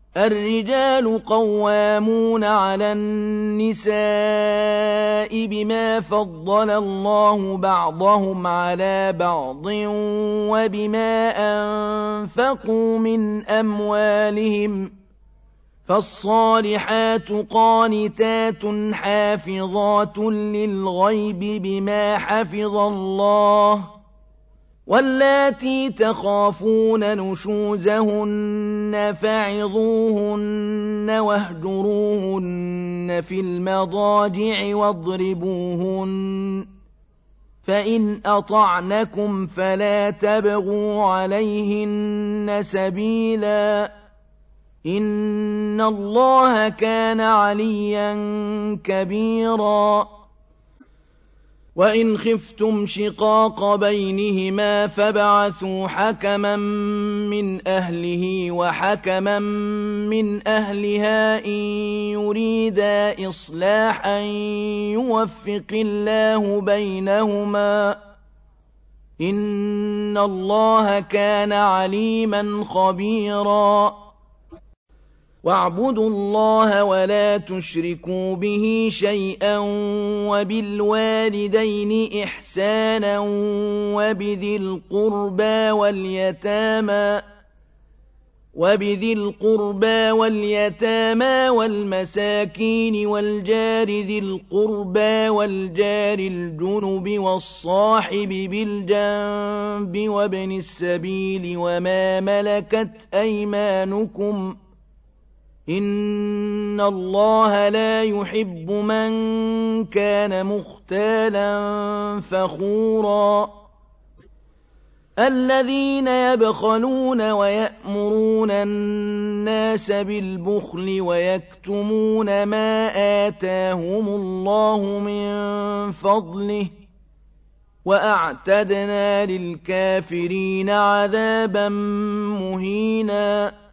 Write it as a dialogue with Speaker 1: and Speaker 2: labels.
Speaker 1: الرجال قوامون على النساء بما فضل الله بعضهم على بعض وبما أنفقوا من أموالهم، فالصالحات قانتات حافظات للغيب بما حفظ الله، واللاتي تخافون نشوزهن فعظوهن واهجروهن في المضاجع واضربوهن، فإن أطعنكم فلا تبغوا عليهن سبيلا، إن الله كان عليا كبيرا. وإن خفتم شقاق بينهما فابعثوا حكما من أهله وحكما من أهلها إن يريدا إصلاحا يوفق الله بينهما، إن الله كان عليما خبيرا. واعبدوا الله ولا تشركوا به شيئا وبالوالدين إحسانا وبذي القربى واليتامى والمساكين والجار ذي القربى والجار الجنب والصاحب بالجنب وابن السبيل وما ملكت أيمانكم، إن الله لا يحب من كان مختالا فخورا. الذين يبخلون ويأمرون الناس بالبخل ويكتمون ما آتاهم الله من فضله، وأعتدنا للكافرين عذابا مهينا.